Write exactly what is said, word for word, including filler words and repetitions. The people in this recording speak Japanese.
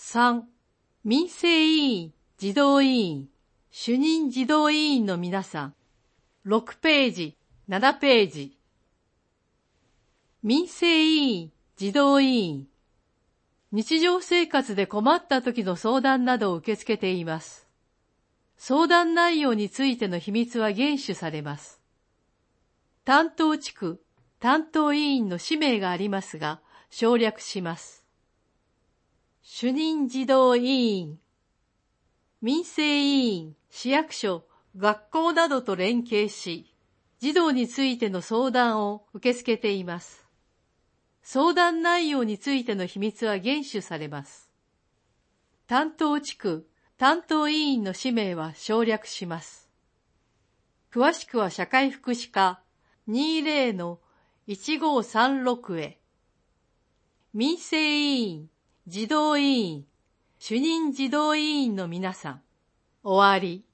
さん、民生委員、児童委員、主任児童委員の皆さん。ろくページ、ななページ。民生委員、児童委員。日常生活で困った時の相談などを受け付けています。相談内容についての秘密は厳守されます。担当地区、担当委員の氏名がありますが、省略します。主任児童委員。民生委員、市役所、学校などと連携し、児童についての相談を受け付けています。相談内容についての秘密は厳守されます。担当地区、担当委員の氏名は省略します。詳しくは社会福祉課 にじゅうのいちごさんろく へ。民生委員、児童委員、主任児童委員の皆さん、終わり。